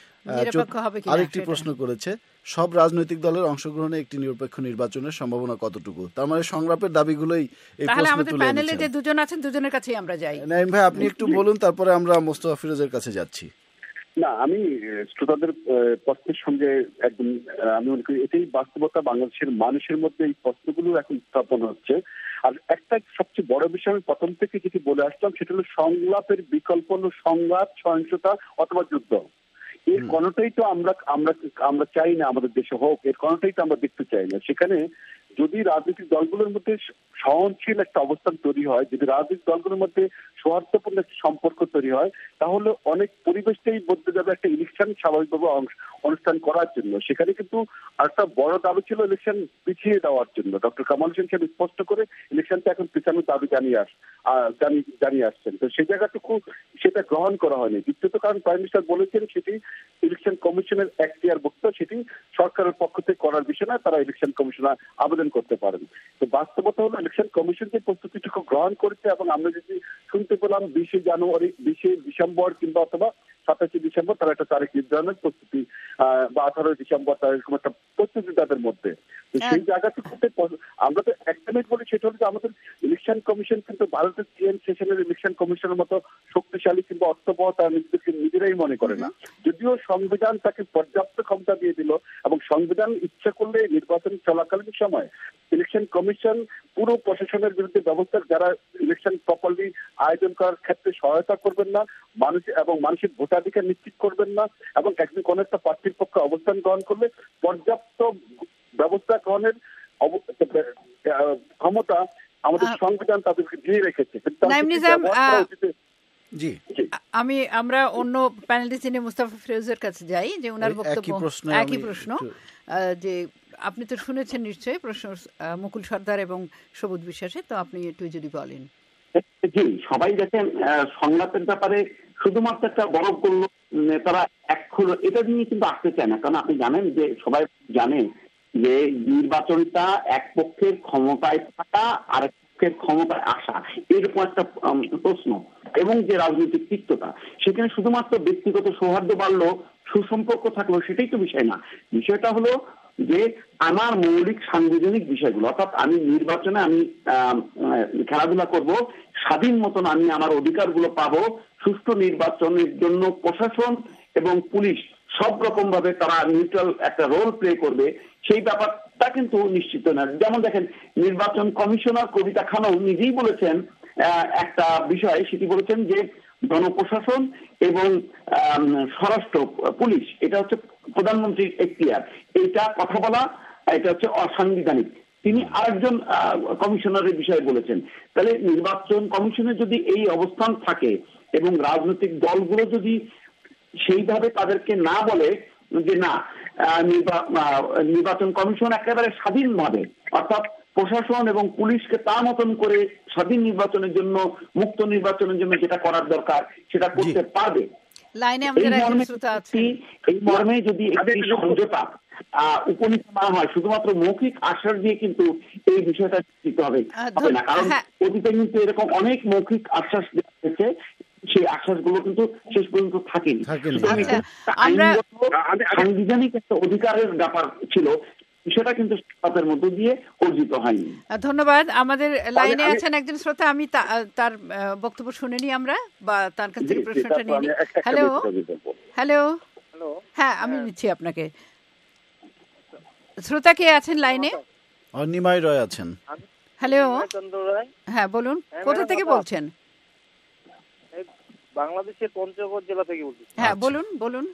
আরেকটি প্রশ্ন করেছে, সব রাজনৈতিক দলের অংশগ্রহণে একটি নিরপেক্ষ নির্বাচনের সম্ভাবনা কতটুকু? তার মানে সংলাপের দাবিগুলোই এই প্রশ্ন তুলে এনেছেন। যে দুজন আছেন দুজনের কাছেই আমরা যাই। নাইম ভাই আপনি একটু বলুন, তারপরে আমরা মোস্তফা ফিরোজের কাছে যাচ্ছি। না, আমি শ্রোতাদের প্রশ্নের সঙ্গে একদম আমি মনে করি এটাই বাস্তবতা, বাংলাদেশের মানুষের মধ্যে এই প্রশ্নগুলো এখন স্থাপন হচ্ছে। আর একটা সবচেয়ে বড় বিষয় আমি প্রথম থেকে যেটি বলে আসলাম সেটা হলো সংলাপের বিকল্প হলো সংঘাত, সহিংসতা অথবা যুদ্ধ। এর কোনোটাই তো আমরা আমরা আমরা চাই না আমাদের দেশে হোক, এর কোনোটাই তো আমরা দেখতে চাই না। সেখানে যদি রাজনৈতিক দলগুলোর মধ্যে সহনশীল একটা অবস্থান তৈরি হয়, যদি রাজনৈতিক দলগুলোর মধ্যে সৌহার্দ্যপূর্ণ একটা সম্পর্ক তৈরি হয়, তাহলে অনেক পরিবেশটাই বদলে যাবে একটা ইলেকশন স্বাভাবিকভাবে অনুষ্ঠান করার জন্য। সেখানে কিন্তু একটা বড় দাবি ছিল ইলেকশন পিছিয়ে দেওয়ার জন্য। ডক্টর কামাল হোসেন সাহেব স্পষ্ট করে ইলেকশনটা এখন পিছানোর দাবি জানিয়ে আস জানিয়ে আসছেন। তো সেই জায়গাটুকু সেটা গ্রহণ করা হয়নি। দ্বিতীয়ত কারণ প্রাইম মিনিস্টার বলেছেন সেটি ইলেকশন কমিশনের এখতিয়ারভুক্ত, সেটি সরকারের পক্ষ থেকে করার বিষয় না, তারা ইলেকশন কমিশনার আবেদন করতে পারেন। তো বাস্তবতা হলো ইলেকশন কমিশন যে প্রস্তুতিটুকু গ্রহণ করেছে এবং আমরা যদি শুনতে পেলাম বিশে জানুয়ারি বিশে ডিসেম্বর কিংবা অথবা সাতাশে ডিসেম্বর তারা একটা তারিখ নির্ধারণের প্রস্তুতি বা আঠারোই ডিসেম্বর তার এরকম একটা প্রস্তুতি তাদের মধ্যে। তো সেই জায়গাটুকুতে আমরা তো একটা মিনিট বলি, সেটা হলো যে আমাদের ইলেকশন কমিশন কিন্তু ভারতের সিএম সেশনের ইলেকশন কমিশনের মতো শক্তিশালী কিংবা অর্থবহ তারা নিজেদেরকে নিজেরাই মনে করে না। যদিও সংবিধান তাকে পর্যাপ্ত ক্ষমতা দিয়ে দিল এবং সংবিধান ইচ্ছা করলে নির্বাচন চলাকালীন সময় ইলেকশন কমিশন পুরো প্রশাসনের বিরুদ্ধে ব্যবস্থা, যারা ইলেকশন প্রপারলি আয়োজন করার ক্ষেত্রে সহায়তা করবেন না, মানুষ এবং মানুষের ভোটাধিকার নিশ্চিত করবেন না এবং একদিন কোন একটা প্রার্থীর পক্ষে অবস্থান গ্রহণ করলে পর্যাপ্ত ব্যবস্থা গ্রহণের ক্ষমতা আমাদের সংবিধান তাদেরকে দিয়ে রেখেছে। জি, আমি আমরা অন্য প্যানেলিস্ট যিনি মুস্তাফা ফিরোজের কাছে যাই, যে ওনার বক্তব্য একই প্রশ্ন, যে আপনি তো শুনেছেন নিশ্চয়ই প্রশ্ন মুকুল সর্দার এবং সবুজ বিশ্বাসের, তো আপনি একটু যদি বলেন। জি, সবাই দেখেন সংলাপের ব্যাপারে শুধুমাত্র একটা বরফ করলো নেতারা এক হলো এটা নিয়ে কিন্তু আসতে চায় না। কারণ আপনি জানেন যে সবাই জানেন যে নির্বাচনটা এক পক্ষের ক্ষমতায় থাকা আর এক পক্ষের ক্ষমতায় আসা, এরকম একটা প্রশ্ন এবং যে রাজনৈতিক তিক্ততা, সেখানে শুধুমাত্র ব্যক্তিগত সৌহার্দ্য বাড়লো, সুসম্পর্ক থাকলো সেটাই তো বিষয় না। বিষয়টা হলো যে আমার মৌলিক সাংবিধানিক বিষয়গুলো, অর্থাৎ আমি নির্বাচনে আমি খেলাধুলা করব, স্বাধীন মতন আমি আমার অধিকারগুলো পাবো, সুষ্ঠু নির্বাচনের জন্য প্রশাসন এবং পুলিশ সব রকম ভাবে তারা নিউট্রাল একটা রোল প্লে করবে, সেই ব্যাপারটা কিন্তু নিশ্চিত না। যেমন দেখেন, নির্বাচন কমিশনার কবিতা খানম নিজেই বলেছেন একটা বিষয়, সেটি বলেছেন যে জনপ্রশাসন এবং স্বরাষ্ট্র পুলিশ এটা হচ্ছে প্রধানমন্ত্রীর এখতিয়ার, এইটা কথা বলা এটা হচ্ছে অসাংবিধানিক। তিনি আরেকজন কমিশনারের বিষয়ে বলেছেন। তাহলে নির্বাচন কমিশনের যদি এই অবস্থান থাকে এবং রাজনৈতিক দলগুলো যদি সেইভাবে তাদেরকে না বলে যে না নির্বাচন কমিশন একেবারে স্বাধীনভাবে, অর্থাৎ প্রশাসন এবং পুলিশকে তার মতন করে স্বাধীন নির্বাচনের জন্য, মুক্ত নির্বাচনের জন্য যেটা করার দরকার সেটা করতে পারবে, এই মর্মে যদি একটি সমঝোতা উপনীত না হয়, শুধুমাত্র মৌখিক আশ্বাস দিয়ে কিন্তু এই বিষয়টা দিতে হবে হবে না। কারণ অতীতে কিন্তু এরকম অনেক মৌখিক আশ্বাস দেওয়া হয়েছে, সেই আশ্বাসগুলো কিন্তু শেষ পর্যন্ত থাকেনি। সাংবিধানিক একটা অধিকারের ব্যাপার ছিল, সেটা কিন্তু তাদের মধ্য দিয়ে অর্জিত হয়নি। ধন্যবাদ। আমাদের লাইনে আছেন একজন শ্রোতা, আমি তার বক্তব্য শুনিনি আমরা, বা তার কাছ থেকে প্রশ্নটা নিইনি। হ্যালো হ্যালো হ্যাঁ, আমি নিচ্ছি আপনাকে। শ্রোতা কে আছেন লাইনে? অনিমাই রয় আছেন। হ্যালো, হ্যাঁ বলুন, কোথা থেকে বলছেন? বাংলাদেশের পঞ্চগড় জেলা থেকে বলছি। হ্যাঁ বলুন বলুন।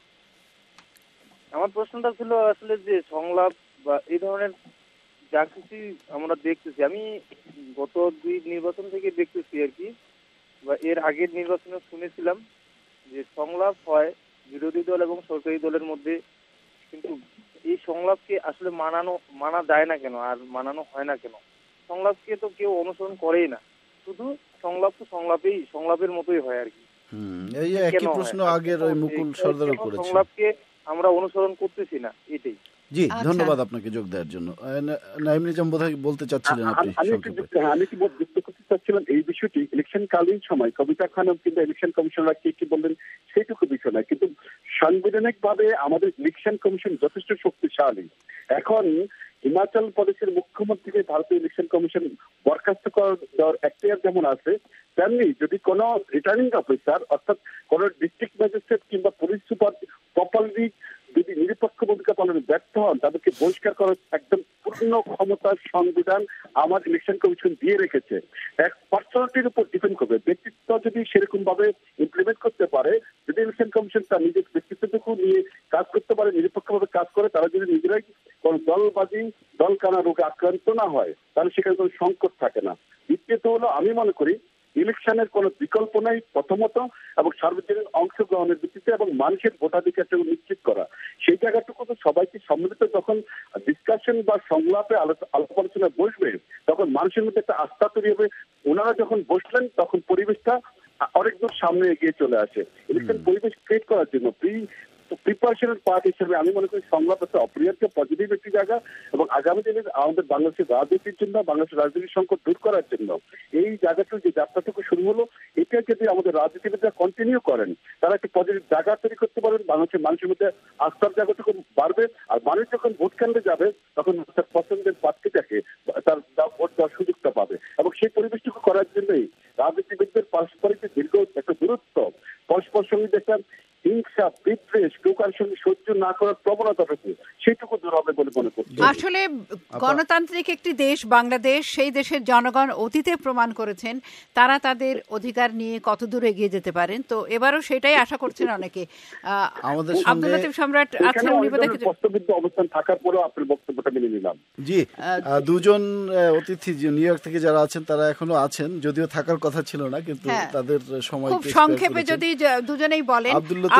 আমার প্রশ্নটা ছিল আসলে যে সংলাপ বা এই ধরনের যা কিছু আমরা দেখতেছি, আমি গত দুই নির্বাচন থেকে দেখতেছি আর কি, বা এর আগের নির্বাচনে শুনেছিলাম যে সংলাপ হয় বিরোধী দল এবং সরকারি দলের মধ্যে, কিন্তু এই সংলাপকে আসলে মানানো মানা যায় না কেন, আর মানানো হয় না কেন? সংলাপকে তো কেউ অনুসরণ করেই না, শুধু সংলাপ তো সংলাপেই সংলাপের মতোই হয় আর কি। এই একই প্রশ্ন আগের ওই মুকুল সরদারও করেছেন। সংলাপকে আমরা অনুসরণ করতেছি না, এটাই। জি, ধন্যবাদ আপনাকে যোগ দেওয়ার জন্য। নাঈম নিজাম বোধহয় বলতে চাচ্ছিলেন আপনি। আমি কি যুক্ত করতে চাচ্ছিলাম এই বিষয়টি, ইলেকশন কালীন সময় কবিতা খানম কিংবা ইলেকশন কমিশনার কে কি বললেন সেইটুকু বিষয় নয়, কিন্তু সাংবিধানিক ভাবে আমাদের ইলেকশন কমিশন যথেষ্ট শক্তিশালী। এখন হিমাচল প্রদেশের মুখ্যমন্ত্রীকে ভারতীয় ইলেকশন কমিশন বরখাস্ত করার এখতিয়ার যেমন আছে, তেমনি যদি কোনো রিটার্নিং অফিসার অর্থাৎ কোন ডিস্ট্রিক্ট ম্যাজিস্ট্রেট কিংবা পুলিশ সুপার প্রপারলি যদি নিরপেক্ষ ভূমিকা পালনে ব্যর্থ হন, তাদেরকে বহিষ্কার করার একদম পূর্ণ ক্ষমতার সংবিধান আমার ইলেকশন কমিশন দিয়ে রেখেছে। এক পার্সোনালিটির উপর ডিপেন্ড করবে, ব্যক্তিত্ব যদি সেরকম ভাবে ইমপ্লিমেন্ট করতে পারে, যদি ইলেকশন কমিশন তার নিজের ব্যক্তিত্বটুকু নিয়ে কাজ করতে পারে, নিরপেক্ষভাবে কাজ করে, তারা যদি নিজেরাই কোন দলবাজি দলকানা রোগে আক্রান্ত না হয়, তাহলে সেখানে কোনো সংকট থাকে না। দ্বিতীয়ত হলো, আমি মনে করি ইলেকশনের কোনো বিকল্প নেই প্রথমত, এবং সার্বজনীন অংশগ্রহণের ভিত্তিতে এবং মানুষের ভোটাধিকারটা নিশ্চিত করা, সেই জায়গাটুকু তো সবাইকে সম্মিলিত যখন ডিসকাশন বা সংলাপে আলাপ আলোচনা বসবে, তখন মানুষের মধ্যে একটা আস্থা তৈরি হবে। ওনারা যখন বসলেন তখন পরিবেশটা অনেক দূর সামনে এগিয়ে চলে আসে। ইলেকশন পরিবেশ ক্রিয়েট করার জন্য প্রি প্রিপারেশনের পার্ট হিসেবে আমি মনে করি সংলাপ একটা অপরিহার্য পজিটিভ একটি জায়গা, এবং আগামী দিনে আমাদের বাংলাদেশের রাজনীতির জন্য, বাংলাদেশের রাজনীতির সংকট দূর করার জন্য এই জায়গাটুকু যে যাত্রাটুকু শুরু হলো, এটা যদি আমাদের রাজনীতিবিদরা কন্টিনিউ করেন, তারা একটা পজিটিভ জায়গা তৈরি করতে পারেন, বাংলাদেশের মানুষের মধ্যে আস্থার জায়গাটুকু বাড়বে, আর মানুষ যখন ভোট কেন্দ্রে যাবে তখন তার পছন্দের প্রার্থীটাকে তার ভোট দেওয়ার সুযোগটা পাবে। এবং সেই পরিবেশটুকু করার জন্যই রাজনীতিবিদদের পারস্পরিক দীর্ঘ একটা দূরত্ব, পরস্পর সঙ্গে একটা হিংসা বিদ্বেষ কেউ কারোর সঙ্গে সহ্য না করার প্রবণতা রয়েছে, সেটুকু দূর হবে বলে মনে করছি। আসলে গণতান্ত্রিক একটি দেশ বাংলাদেশ, সেই দেশের জনগণ অতীতে প্রমাণ করেছেন তারা তাদের অধিকার নিয়ে কত দূর এগিয়ে যেতে পারেন, তো এবারও সেটাই আশা করছেন অনেকে। আমাদের আব্দুল লতিফ সম্রাট আছেন, উনি বোধহয় প্রশ্নবিদ্ধ অবস্থান থাকার পরেও আপনার বক্তব্যটা মেনে নিলাম। জি, দুজন অতিথি নিউ ইয়র্ক থেকে যারা আছেন তারা এখনো আছেন, যদিও থাকার কথা ছিল না, কিন্তু তাদের সময় খুব সংক্ষেপে যদি দুজনেই বলেন।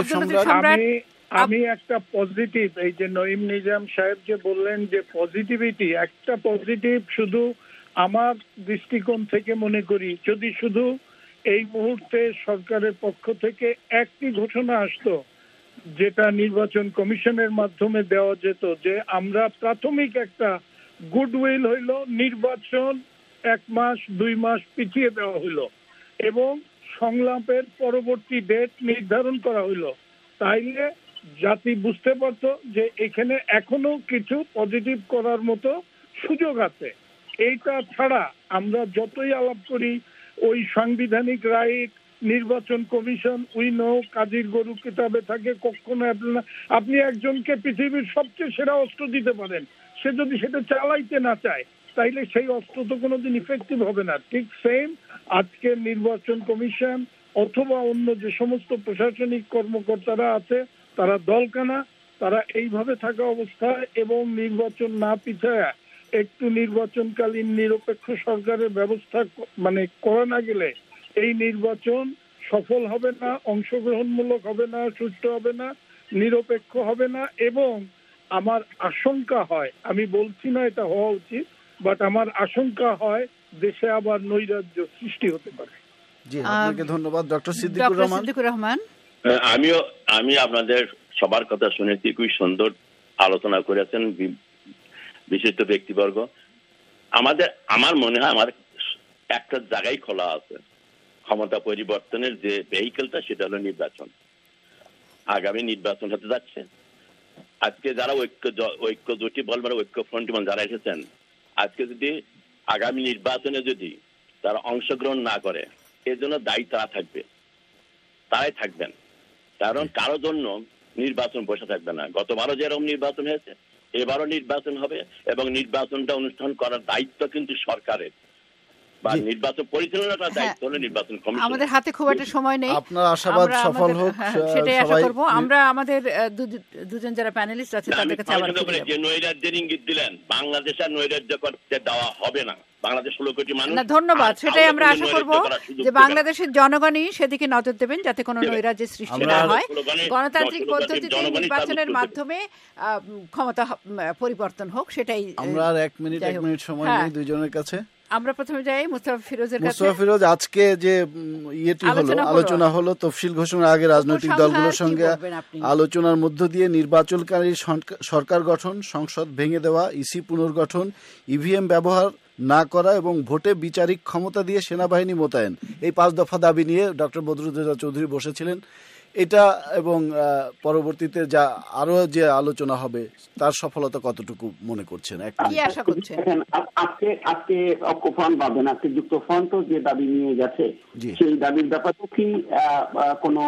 আমি আমি একটা পজিটিভ, এই যে নঈম নিজাম সাহেব যে বললেন যে পজিটিভিটি, একটা পজিটিভ শুধু আমার দৃষ্টিকোণ থেকে মনে করি, যদি শুধু এই মুহূর্তে সরকারের পক্ষ থেকে একটি ঘোষণা আসতো যেটা নির্বাচন কমিশনের মাধ্যমে দেওয়া যেত, যে আমরা প্রাথমিক একটা গুডউইল হইল, নির্বাচন এক মাস দুই মাস পিছিয়ে দেওয়া হইল এবং সংলাপের পরবর্তী ডেট নির্ধারণ করা হইল, তাইলে জাতি বুঝতে পারতো যে এখানে এখনো কিছু পজিটিভ করার মতো সুযোগ আছে। এইটা ছাড়া আমরা যতই আলাপ করি ওই সাংবিধানিক রাইট, নির্বাচন কমিশন, উই নো, কাজীর গরু কিতাবে থাকে, কখনো আপনার আপনি একজনকে পৃথিবীর সবচেয়ে সেরা অস্ত্র দিতে পারেন, সে যদি সেটা চালাইতে না চায় তাইলে সেই অস্ত্র তো কোনোদিন ইফেক্টিভ হবে না। ঠিক সেম আজকে নির্বাচন কমিশন অথবা অন্য যে সমস্ত প্রশাসনিক কর্মকর্তারা আছে তারা দলকানা, তারা এইভাবে থাকা অবস্থায় এবং নির্বাচন না পিছায় একটু নির্বাচনকালীন নিরপেক্ষ সরকারের ব্যবস্থা মানে করা না গেলে এই নির্বাচন সফল হবে না, অংশগ্রহণমূলক হবে না, সুষ্ঠু হবে না, নিরপেক্ষ হবে না। এবং আমার আশঙ্কা হয়, আমি বলছি না এটা হওয়া উচিত, বাট আমার আশঙ্কা হয় দেশে আবার নৈরাজ্য সৃষ্টি হতে পারে। জি, আপনাকে ধন্যবাদ ডক্টর সিদ্দিকুর রহমান। সিদ্দিকুর রহমান, আমিও আমি আপনাদের সবার কথা শুনেছি, খুবই সুন্দর আলোচনা করেছেন বিশিষ্ট ব্যক্তিবর্গ। আমাদের আমার মনে হয় আমার একটা জায়গায় খোলা আছে, ক্ষমতা পরিবর্তনের যে ভেহিকেলটা সেটা হলো নির্বাচন। আগামী নির্বাচন হতে যাচ্ছে। আজকে যারা ঐক্য ঐক্য জোটী বলবার ঐক্য ফ্রন্ট যারা এসেছেন, আজকে যদি আগামী নির্বাচনে যদি তারা অংশগ্রহণ না করে এর জন্য দায়ী তারা থাকবে, তারাই থাকবেন। কারণ কারো জন্য নির্বাচন বসে থাকবে না। গতবারও যেরকম নির্বাচন হয়েছে এবারও নির্বাচন হবে এবং নির্বাচনটা অনুষ্ঠান করার দায়িত্ব কিন্তু সরকারের, বা নির্বাচন পরিচালনা করার দায়িত্ব হলো নির্বাচন কমিশন। আমাদের হাতে খুব একটা সময় নেই, আপনার আশাবাদ সফল হোক সেটাই আশা করব। আমরা আমাদের দুজন যারা প্যানেলিস্ট আছে তাদের কাছে আবার যে নৈরাজ্যের ইঙ্গিত দিলেন, বাংলাদেশের নৈরাজ্য করতে দেওয়া হবে না। বাংলাদেশ ষোলো কোটি মানুষ। না, ধন্যবাদ। সেটাই আমরা আশা করব যে বাংলাদেশের জনগণই সেদিকে নজর দেবেন যাতে কোনো নৈরাজ্যের সৃষ্টি না হয়। গণতান্ত্রিক পদ্ধতিতে নির্বাচনের মাধ্যমে ক্ষমতা পরিবর্তন হোক, সেটাই। আমরা আর এক মিনিট এক মিনিট সময় নেই দুইজনের কাছে। আমরা প্রথমে যাই মুস্তাফা ফিরোজের কাছে। মুস্তাফা ফিরোজ, আজকে যে ইয়েটি হলো, আলোচনা হলো তফসিল ঘোষণার আগে রাজনৈতিক দলগুলোর সঙ্গে আলোচনার মধ্য দিয়ে নির্বাচনকারী সরকার গঠন, সংসদ ভেঙে দেওয়া, ইসি পুনর্গঠন, ইভিএম ব্যবহার না করা এবং ভোটে বিচারিক ক্ষমতা দিয়ে সেনাবাহিনী মোতায়েন, এই পাঁচ দফা দাবি নিয়ে ডক্টর বদরুদ্দোজা চৌধুরী বসেছিলেন। এটা এবং পরবর্তীতে যা আরো যে আলোচনা হবে তার সফলতা কতটুকু মনে করছেন, কি আশা করছেন? আজকে আজকে ঐক্যফ্রন্ট বাঁধবেন, আজকে যুক্তফ্রন্টও যে দাবি নিয়ে গেছে সেই দাবির ব্যাপারে কি কোনো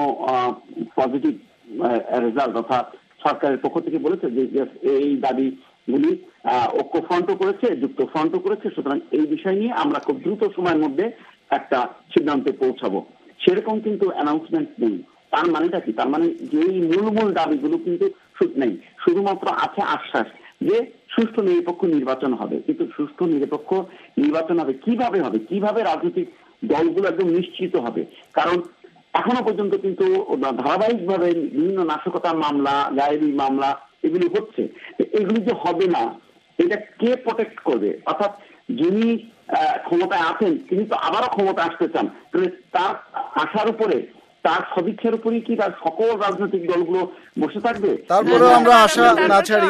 পজিটিভ রেজাল্ট অর্থাৎ সরকারের পক্ষ থেকে বলেছে যে এই দাবিগুলি ঐক্যফ্রন্টও করেছে, যুক্তফ্রন্টও করেছে, সুতরাং এই বিষয় নিয়ে আমরা খুব দ্রুত সময়ের মধ্যে একটা সিদ্ধান্তে পৌঁছাবো, সেরকম কিন্তু অ্যানাউন্সমেন্ট নেই। তার মানেটা কি? তার মানে যেই মূল মূল দাবিগুলো কিন্তু নেই, শুধুমাত্র আছে আশ্বাস যে সুষ্ঠু নিরপেক্ষ নির্বাচন হবে। কিন্তু সুষ্ঠু নিরপেক্ষ নির্বাচন হবে কিভাবে হবে, কিভাবে রাজনৈতিক দলগুলো একদম নিশ্চিত হবে? কারণ এখনো পর্যন্ত কিন্তু ধারাবাহিকভাবে বিভিন্ন নাশকতার মামলা, গায়েবী মামলা এগুলি হচ্ছে। এগুলি যে হবে না, এটা কে প্রোটেক্ট করবে? অর্থাৎ যিনি ক্ষমতায় আছেন তিনি তো আবারও ক্ষমতা আসতে চান, তাহলে তার আশার উপরে, তার সদিচ্ছার উপরই কি তার সকল রাজনৈতিক দলগুলো বসে থাকবে? তারপরে আমরা আশা না ছাড়ি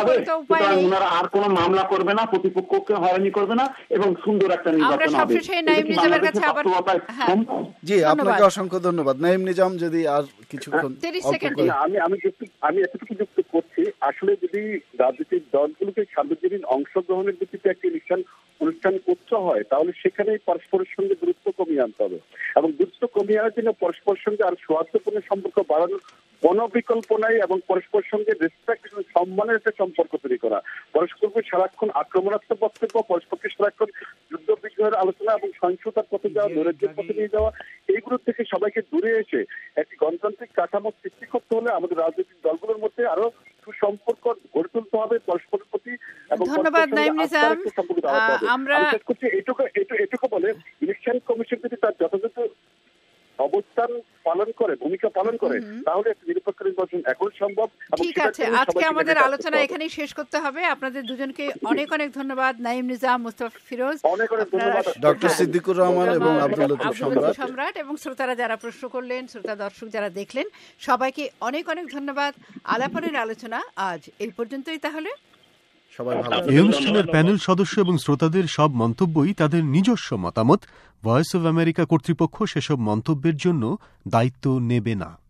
ওনারা আর কোনো মামলা করবে না, প্রতিপক্ষকে হয়রানি করবে না এবং সুন্দর একটা নির্বাচন হবে। জি, আপনাকে অসংখ্য ধন্যবাদ। নাঈম নিজাম, যদি আর কিছুক্ষণ আমি আমি আমি এতটুকু যুক্ত করছি, আসলে যদি রাজনৈতিক দলগুলোকে সার্বজনীন অংশগ্রহণের ভিত্তিতে একটা ইলেকশন অনুষ্ঠান করতে হয় তাহলে সেখানে পরস্পরের সঙ্গে দূরত্ব কমিয়ে আনতে হবে এবং দূরত্ব কমিয়ে আনার জন্য পরস্পরের সঙ্গে আর সৌহার্দ্যপূর্ণ সম্পর্ক বাড়ানোর কোনো বিকল্প নাই এবং পরস্পরের সঙ্গে রেসপেক্ট এবং সম্মানের একটা সম্পর্ক তৈরি করা, পরস্পরকে সারাক্ষণ আক্রমণাত্মক বক্তব্য, পরস্পরকে সারাক্ষণ যুদ্ধ বিগ্রহের আলোচনা এবং সহিংসতার পথে যাওয়া, নৈরাজ্যের পথে নিয়ে যাওয়া, এইগুলো থেকে সবাইকে দূরে এসে একটি গণতান্ত্রিক কাঠামো সৃষ্টি করতে হলে আমাদের রাজনৈতিক দলগুলোর মধ্যে আরো সুসম্পর্ক গড়ে তুলতে হবে পরস্পরের প্রতি। ধন্যবাদ নাঈম নিজাম। আমরা এটুকু এটুকু বলে ইলেকশন কমিশন যদি তার যথাযথ অবস্থান পালন করে, ভূমিকা পালন করে, তাহলে নিরপেক্ষ নির্বাচন এখন সম্ভব। ঠিক আছে, আজকে আমাদের আলোচনা এখানেই শেষ করতে হবে। আপনাদের দুজনকে অনেক অনেক ধন্যবাদ, নাঈম নিজাম, মুস্তাফা ফিরোজ, অনেক অনেক ধন্যবাদ, ডক্টর সিদ্দিকুর রহমান এবং আব্দুল লতিফ সম্রাট, এবং শ্রোতারা যারা প্রশ্ন করলেন, শ্রোতা দর্শক যারা দেখলেন, সবাইকে অনেক অনেক ধন্যবাদ। আলাপনের আলোচনা আজ এই পর্যন্তই। তাহলে এই অনুষ্ঠানের প্যানেল সদস্য এবং শ্রোতাদের সব মন্তব্যই তাদের নিজস্ব মতামত। ভয়েস অব আমেরিকা কর্তৃপক্ষ সেসব মন্তব্যের জন্য দায়িত্ব নেবে না।